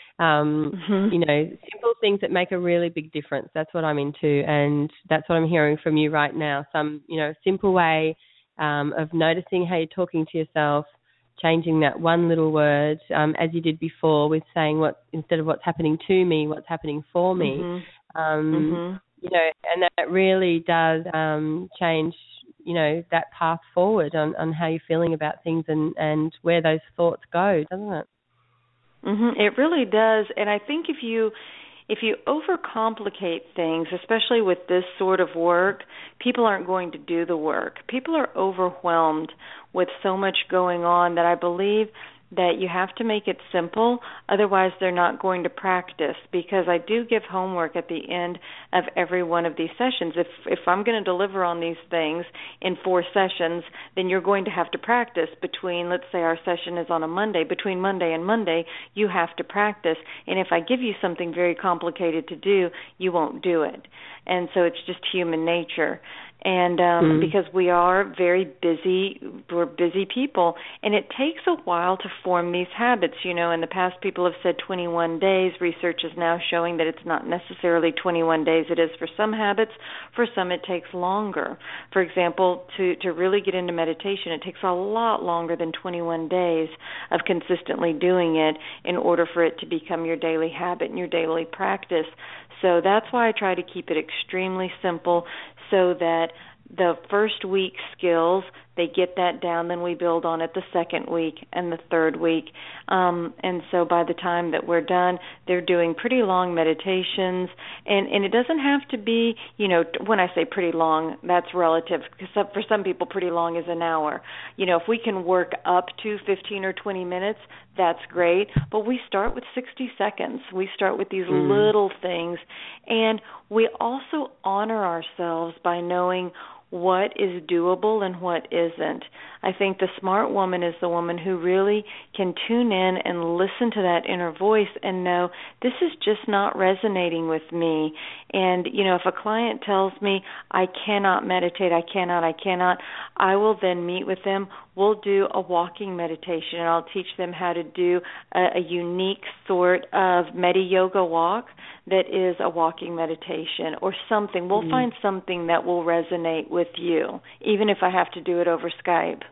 Um, mm-hmm. You know, simple things that make a really big difference. That's what I'm into, and that's what I'm hearing from you right now. Some, you know, simple way um, of noticing how you're talking to yourself, changing that one little word, um, as you did before, with saying what instead of what's happening to me, what's happening for me. Mm-hmm. Um, mm-hmm. You know, and that really does um, change, you know, that path forward on, on how you're feeling about things and, and where those thoughts go, doesn't it? Mm-hmm. It really does. And I think if you if you overcomplicate things, especially with this sort of work, people aren't going to do the work. People are overwhelmed with so much going on that I believe that you have to make it simple, otherwise they're not going to practice, because I do give homework at the end of every one of these sessions. If if I'm going to deliver on these things in four sessions, then you're going to have to practice between, let's say our session is on a Monday, between Monday and Monday, you have to practice. And if I give you something very complicated to do, you won't do it. And so it's just human nature. And um, mm. because we are very busy, we're busy people, and it takes a while to form these habits. You know, in the past, people have said twenty-one days. Research is now showing that it's not necessarily twenty-one days. It is for some habits. For some, it takes longer. For example, to, to really get into meditation, it takes a lot longer than twenty-one days of consistently doing it in order for it to become your daily habit and your daily practice. So that's why I try to keep it extremely simple, so that the first week skills, they get that down, then we build on it the second week and the third week. Um, and so by the time that we're done, they're doing pretty long meditations. And, and it doesn't have to be, you know, when I say pretty long, that's relative, because for some people pretty long is an hour. You know, if we can work up to fifteen or twenty minutes, that's great. But we start with sixty seconds. We start with these mm. little things. And we also honor ourselves by knowing what is doable and what isn't. I think the smart woman is the woman who really can tune in and listen to that inner voice and know, this is just not resonating with me. And, you know, if a client tells me, I cannot meditate, I cannot, I cannot, I will then meet with them. We'll do a walking meditation, and I'll teach them how to do a, a unique sort of medi-yoga walk that is a walking meditation or something. We'll mm-hmm. find something that will resonate with you, even if I have to do it over Skype.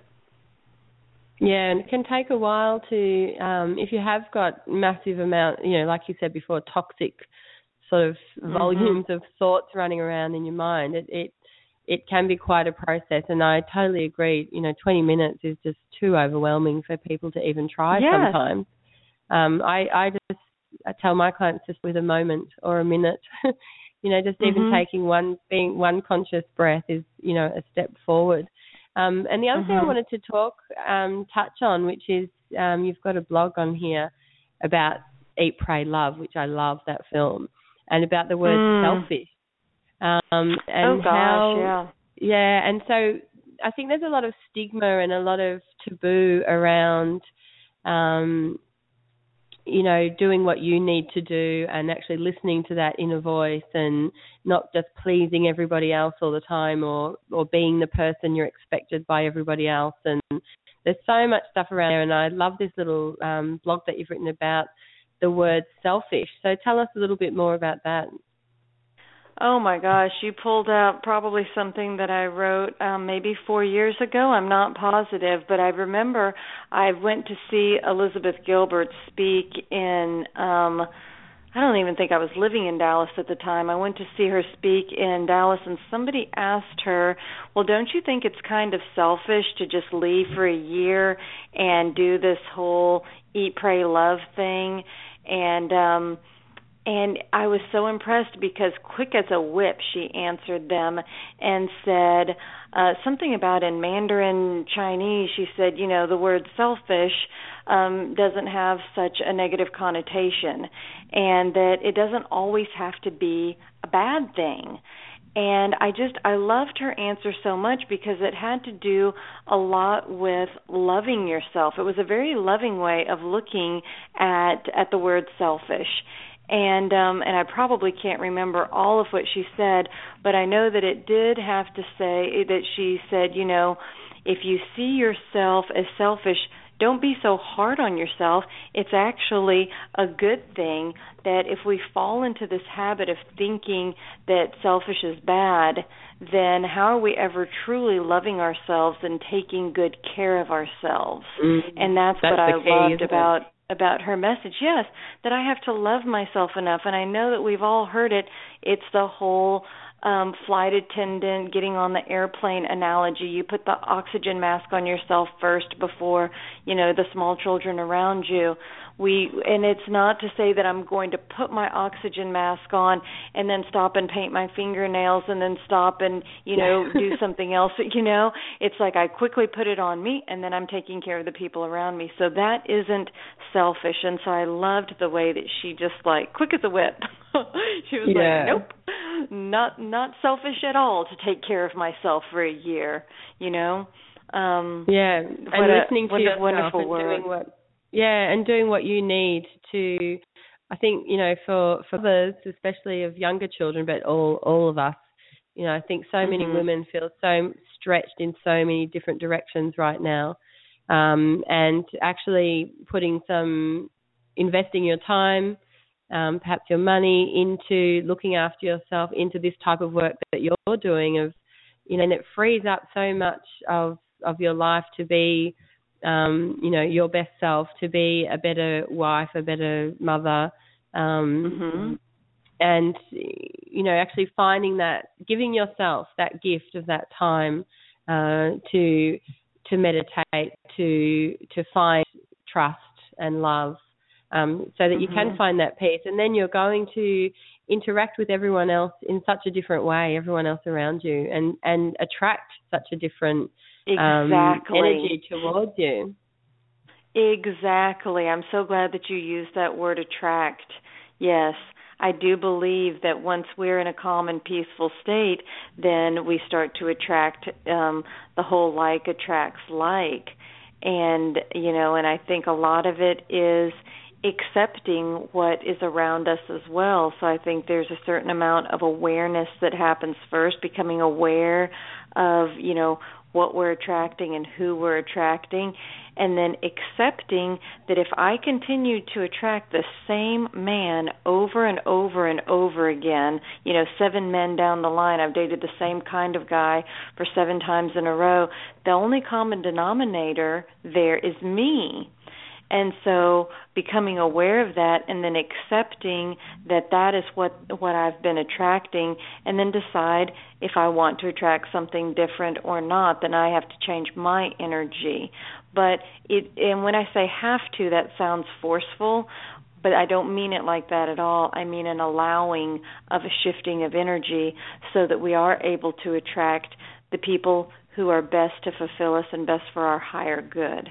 Yeah, and it can take a while to, um, if you have got massive amount, you know, like you said before, toxic sort of mm-hmm. volumes of thoughts running around in your mind, it, it it can be quite a process. And I totally agree, you know, twenty minutes is just too overwhelming for people to even try yes. sometimes. Um, I, I just I tell my clients just with a moment or a minute, you know, just mm-hmm. even taking one, being one conscious breath is, you know, a step forward. Um, and the other mm-hmm. thing I wanted to talk, um, touch on, which is um, you've got a blog on here about Eat, Pray, Love, which I love that film, and about the word mm. selfish. Um, and oh gosh, how, yeah. Yeah, and so I think there's a lot of stigma and a lot of taboo around, um, you know, doing what you need to do and actually listening to that inner voice and not just pleasing everybody else all the time or, or being the person you're expected by everybody else. And there's so much stuff around there. And I love this little um, blog that you've written about the word selfish. So tell us a little bit more about that. Oh my gosh, you pulled out probably something that I wrote um, maybe four years ago. I'm not positive, but I remember I went to see Elizabeth Gilbert speak in, um, I don't even think I was living in Dallas at the time. I went to see her speak in Dallas, and somebody asked her, well, don't you think it's kind of selfish to just leave for a year and do this whole eat, pray, love thing? And um And I was so impressed because quick as a whip, she answered them and said uh, something about in Mandarin Chinese. She said, you know, the word selfish um, doesn't have such a negative connotation and that it doesn't always have to be a bad thing. And I just, I loved her answer so much because it had to do a lot with loving yourself. It was a very loving way of looking at at the word selfish. And um, and I probably can't remember all of what she said, but I know that it did have to say that she said, you know, if you see yourself as selfish, don't be so hard on yourself. It's actually a good thing that if we fall into this habit of thinking that selfish is bad, then how are we ever truly loving ourselves and taking good care of ourselves? Mm-hmm. And that's, that's what I key, loved about about her message, yes, that I have to love myself enough. And I know that we've all heard it. It's the whole um, flight attendant getting on the airplane analogy. You put the oxygen mask on yourself first before, you know, the small children around you. We and it's not to say that I'm going to put my oxygen mask on and then stop and paint my fingernails and then stop and, you know, do something else, you know. It's like I quickly put it on me and then I'm taking care of the people around me. So that isn't selfish. And so I loved the way that she just like quick as a whip. She was yeah. like, nope, not not selfish at all to take care of myself for a year, you know. Um, yeah, and listening a, to yourself wonderful and word. doing what Yeah, and doing what you need to, I think, you know, for, for others, especially of younger children, but all, all of us, you know, I think so many mm-hmm. women feel so stretched in so many different directions right now. Um, and actually putting some, investing your time, um, perhaps your money into looking after yourself, into this type of work that you're doing of, you know, and it frees up so much of, of your life to be, Um, you know, your best self, to be a better wife, a better mother, um, mm-hmm. and, you know, actually finding that, giving yourself that gift of that time uh, to to meditate, to to find trust and love, um, so that mm-hmm. you can find that peace, and then you're going to interact with everyone else in such a different way, everyone else around you, and, and attract such a different Exactly. Um, energy towards you. Exactly. I'm so glad that you used that word attract. Yes, I do believe that once we're in a calm and peaceful state, then we start to attract um, the whole like attracts like. And, you know, and I think a lot of it is accepting what is around us as well. So I think there's a certain amount of awareness that happens first, becoming aware of, you know, what we're attracting and who we're attracting, and then accepting that if I continue to attract the same man over and over and over again, you know, seven men down the line, I've dated the same kind of guy for seven times in a row, the only common denominator there is me. And so becoming aware of that and then accepting that that is what what I've been attracting, and then decide if I want to attract something different or not, then I have to change my energy. But it, and when I say have to, that sounds forceful, but I don't mean it like that at all. I mean an allowing of a shifting of energy so that we are able to attract the people who are best to fulfill us and best for our higher good.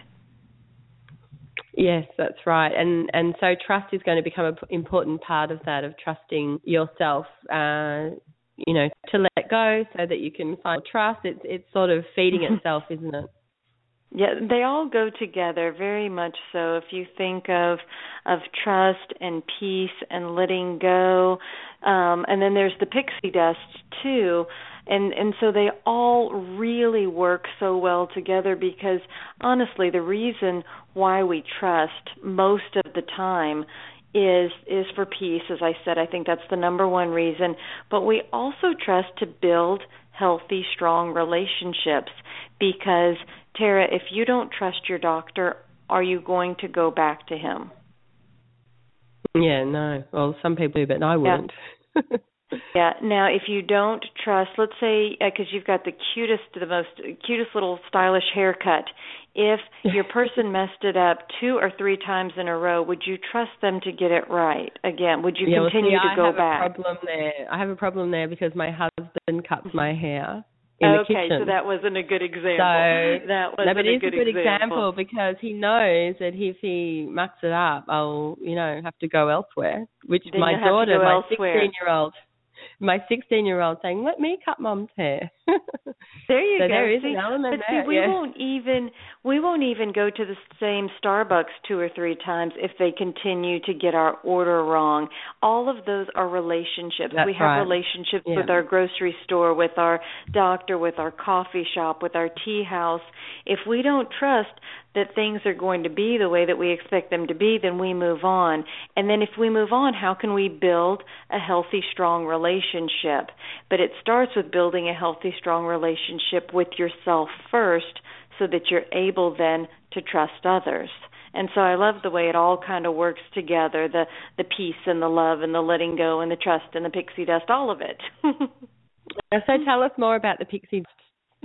Yes, that's right. And and so trust is going to become an important part of that, of trusting yourself uh, you know, to let go so that you can find trust. It's it's sort of feeding itself, isn't it? Yeah, they all go together very much so. If you think of of trust and peace and letting go, um, and then there's the pixie dust too, and and so they all really work so well together because honestly, the reason why we trust most of the time is is for peace. As I said, I think that's the number one reason. But we also trust to build healthy, strong relationships because, Tara, if you don't trust your doctor, are you going to go back to him? Yeah, no. Well, some people do, but I wouldn't. Yeah. Yeah. Now, if you don't trust, let's say, because uh, you've got the cutest, the most cutest little stylish haircut, if your person messed it up two or three times in a row, would you trust them to get it right again? Would you yeah, continue well, see, to go I have back? A problem there. I have a problem there because my husband cuts my hair in okay, the kitchen. Okay, so that wasn't a good example. So, that wasn't no, but it a is good, a good example. example because he knows that if he mucks it up, I'll, you know, have to go elsewhere. Which then my daughter, my sixteen-year-old. My sixteen-year-old saying, "Let me cut Mum's hair." There you so go. there is see, an element but there. see, we yeah. won't even we won't even go to the same Starbucks two or three times if they continue to get our order wrong. All of those are relationships. That's we have right. relationships yeah. with our grocery store, with our doctor, with our coffee shop, with our tea house. If we don't trust that things are going to be the way that we expect them to be, then we move on. And then if we move on, how can we build a healthy, strong relationship? But it starts with building a healthy, strong relationship with yourself first so that you're able then to trust others. And so I love the way it all kind of works together, the, the peace and the love and the letting go and the trust and the pixie dust, all of it. So tell us more about the pixie dust.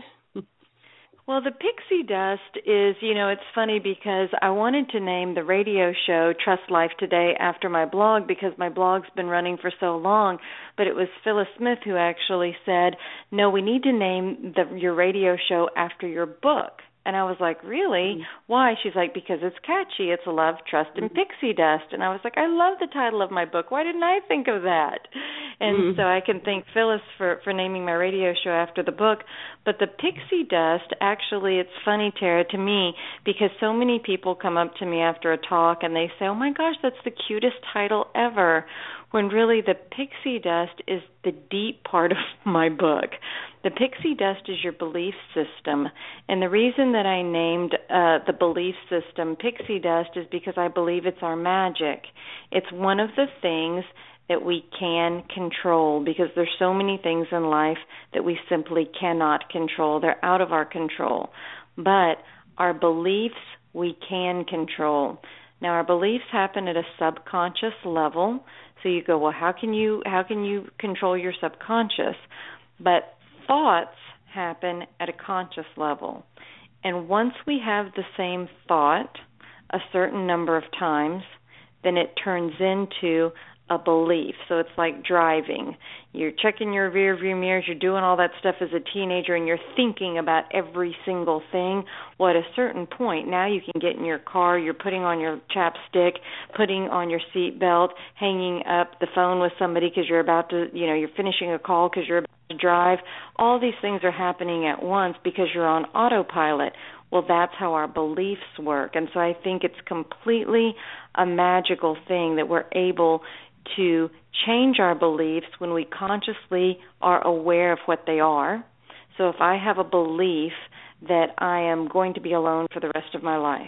Well, the pixie dust is, you know, it's funny because I wanted to name the radio show Trust Life Today after my blog because my blog's been running for so long, but it was Phyllis Smith who actually said, no, we need to name the, your radio show after your book. And I was like, really? Mm-hmm. Why? She's like, because it's catchy. It's Love, Trust, and Pixie Dust. And I was like, I love the title of my book. Why didn't I think of that? And mm-hmm. so I can thank Phyllis for, for naming my radio show after the book. But the Pixie Dust, actually, it's funny, Tara, to me, because so many people come up to me after a talk and they say, oh, my gosh, that's the cutest title ever, when really the pixie dust is the deep part of my book. The pixie dust is your belief system. And the reason that I named uh, the belief system pixie dust is because I believe it's our magic. It's one of the things that we can control because there's so many things in life that we simply cannot control. They're out of our control. But our beliefs we can control. Now, our beliefs happen at a subconscious level. So you go, well, how can you how can you control your subconscious? But thoughts happen at a conscious level. And once we have the same thought a certain number of times, then it turns into a belief. So it's like driving. You're checking your rear view mirrors, you're doing all that stuff as a teenager, and you're thinking about every single thing. Well, at a certain point, now you can get in your car, you're putting on your chapstick, putting on your seat belt, hanging up the phone with somebody because you're about to, you know, you're finishing a call because you're about to drive. All these things are happening at once because you're on autopilot. Well, that's how our beliefs work. And so I think it's completely a magical thing that we're able to change our beliefs when we consciously are aware of what they are. So if I have a belief that I am going to be alone for the rest of my life,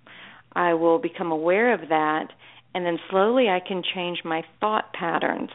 I will become aware of that, and then slowly I can change my thought patterns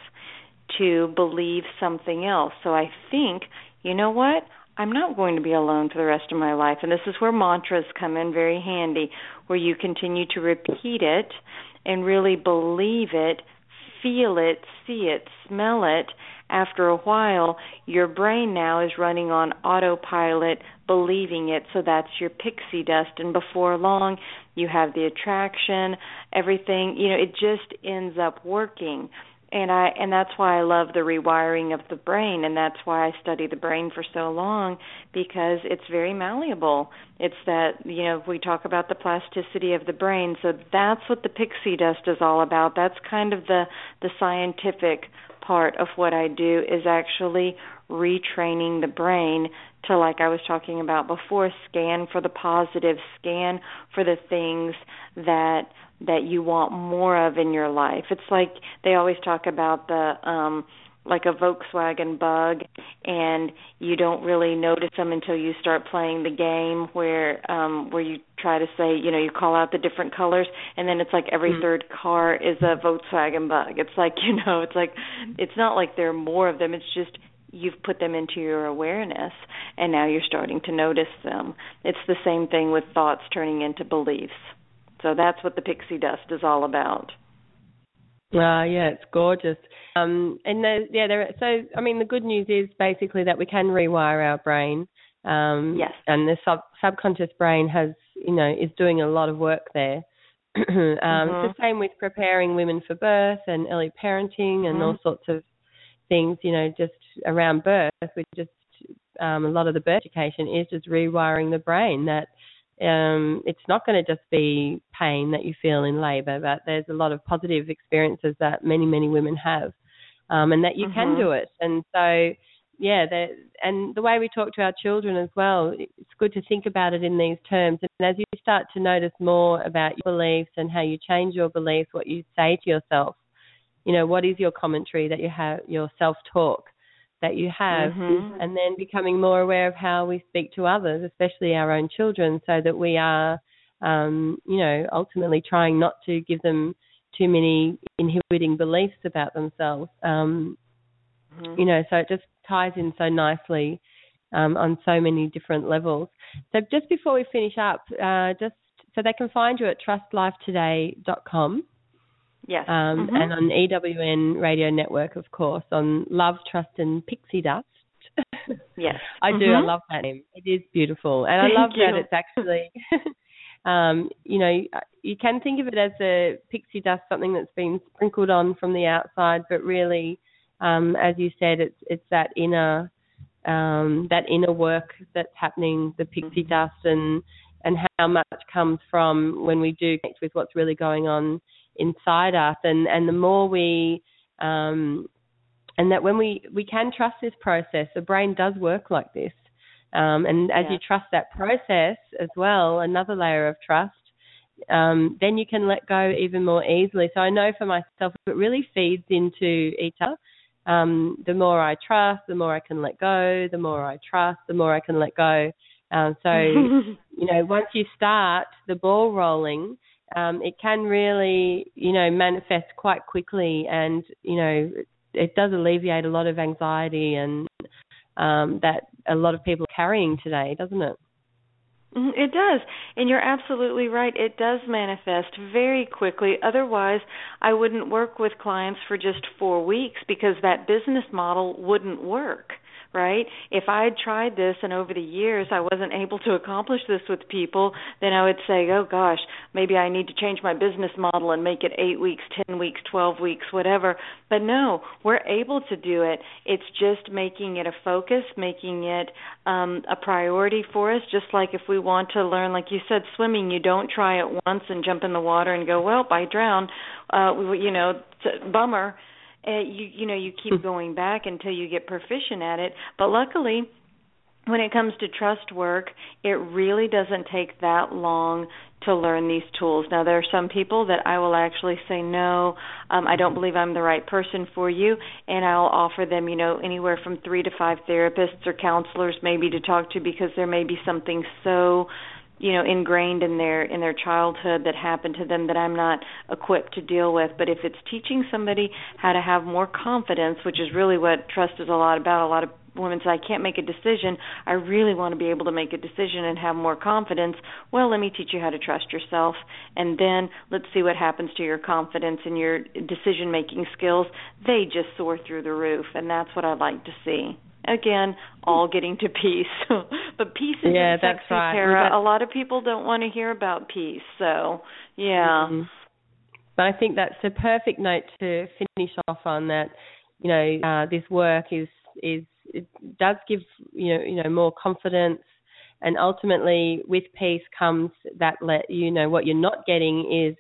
to believe something else. So I think, you know what? I'm not going to be alone for the rest of my life. And this is where mantras come in very handy, where you continue to repeat it and really believe it, feel it, see it, smell it. After a while, your brain now is running on autopilot, believing it, so that's your pixie dust. And before long, you have the attraction, everything, you know, it just ends up working. And I and that's why I love the rewiring of the brain, and that's why I study the brain for so long, because it's very malleable. It's that, you know, we talk about the plasticity of the brain, so that's what the pixie dust is all about. That's kind of the, the scientific part of what I do is actually retraining the brain to, like I was talking about before, scan for the positive, scan for the things that that you want more of in your life. It's like they always talk about the um like a Volkswagen Bug, and you don't really notice them until you start playing the game where um where you try to say, you know, you call out the different colors, and then it's like every mm-hmm. third car is a Volkswagen Bug. It's like, you know, it's like it's not like there are more of them. It's just you've put them into your awareness, and now you're starting to notice them. It's the same thing with thoughts turning into beliefs. So that's what the pixie dust is all about. Uh, yeah, it's gorgeous. Um, and there, yeah, there. So I mean, the good news is basically that we can rewire our brain. Um, yes. And the sub, subconscious brain has, you know, is doing a lot of work there. um, mm-hmm. It's the same with preparing women for birth and early parenting and mm-hmm. all sorts of things. You know, just around birth, we just um, a lot of the birth education is just rewiring the brain that. Um, it's not going to just be pain that you feel in labour, but there's a lot of positive experiences that many, many women have, um, and that you mm-hmm. can do it. And so, yeah, and the way we talk to our children as well, it's good to think about it in these terms. And as you start to notice more about your beliefs and how you change your beliefs, what you say to yourself, you know, what is your commentary that you have, your self-talk that you have, mm-hmm. and then becoming more aware of how we speak to others, especially our own children, so that we are, um, you know, ultimately trying not to give them too many inhibiting beliefs about themselves. Um, mm-hmm. You know, so it just ties in so nicely um, on so many different levels. So just before we finish up, uh, just so they can find you at trust life today dot com. Yes. Um, mm-hmm. And on E W N Radio Network, of course, on Love, Trust and Pixie Dust. Yes. I mm-hmm. do. I love that name. It is beautiful. And Thank I love you. that it's actually, um, you know, you can think of it as a pixie dust, something that's been sprinkled on from the outside, but really, um, as you said, it's it's that inner, um, that inner work that's happening, the pixie mm-hmm. dust, and, and how much comes from when we do connect with what's really going on inside us, and, and the more we, um, and that when we, we can trust this process, the brain does work like this. Um, and as yeah. you trust that process as well, another layer of trust, um, then you can let go even more easily. So I know for myself, it really feeds into each other. Um, the more I trust, the more I can let go. The more I trust, the more I can let go. Um, so, you know, once you start the ball rolling, Um, it can really, you know, manifest quite quickly, and, you know, it, it does alleviate a lot of anxiety and um, that a lot of people are carrying today, doesn't it? It does, and you're absolutely right. It does manifest very quickly. Otherwise, I wouldn't work with clients for just four weeks because that business model wouldn't work. Right? If I had tried this and over the years I wasn't able to accomplish this with people, then I would say, oh gosh, maybe I need to change my business model and make it eight weeks, ten weeks, twelve weeks, whatever. But no, we're able to do it. It's just making it a focus, making it um, a priority for us, just like if we want to learn, like you said, swimming, you don't try it once and jump in the water and go, well, I drowned, uh, you know, bummer. Uh, you you know, you keep going back until you get proficient at it. But luckily, when it comes to trust work, it really doesn't take that long to learn these tools. Now, there are some people that I will actually say, no, um, I don't believe I'm the right person for you, and I'll offer them, you know, anywhere from three to five therapists or counselors maybe to talk to, because there may be something so, you know, ingrained in their in their childhood that happened to them that I'm not equipped to deal with. But if it's teaching somebody how to have more confidence, which is really what trust is a lot about, a lot of women say, I can't make a decision, I really want to be able to make a decision and have more confidence. Well, let me teach you how to trust yourself, and then let's see what happens to your confidence and your decision-making skills. They just soar through the roof, and that's what I'd like to see. Again, all getting to peace. But peace isn't yeah, sexy, that's right. Tara. A lot of people don't want to hear about peace. So, yeah. Mm-hmm. But I think that's a perfect note to finish off on, that, you know, uh, this work is, is it does give, you know, you know, more confidence, and ultimately with peace comes that, let you know, what you're not getting is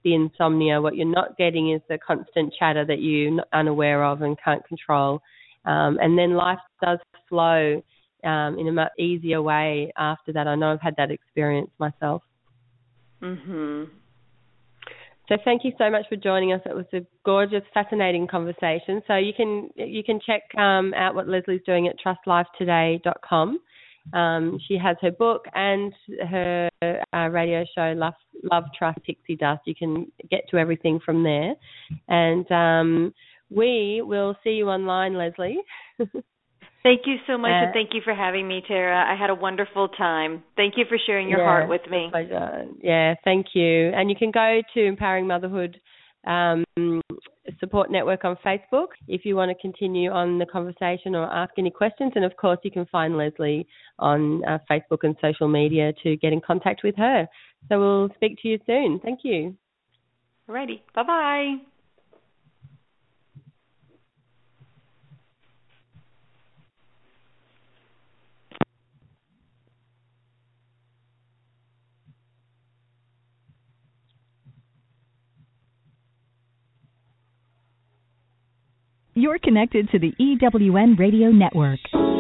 the insomnia. What you're not getting is the constant chatter that you're unaware of and can't control. Um, and then life does flow um, in a much easier way after that. I know I've had that experience myself. Mhm. So thank you so much for joining us. It was a gorgeous, fascinating conversation. So you can you can check um, out what Leslie's doing at trust life today dot com. Um, she has her book and her uh, radio show, Love, Love, Trust, Pixie Dust. You can get to everything from there. And um, we will see you online, Leslie. Thank you so much, uh, and thank you for having me, Tara. I had a wonderful time. Thank you for sharing your yeah, heart with me. Pleasure. Yeah, thank you. And you can go to Empowering Motherhood um, Support Network on Facebook if you want to continue on the conversation or ask any questions. And, of course, you can find Leslie on uh, Facebook and social media to get in contact with her. So we'll speak to you soon. Thank you. Alrighty. Bye-bye. You're connected to the E W N Radio Network.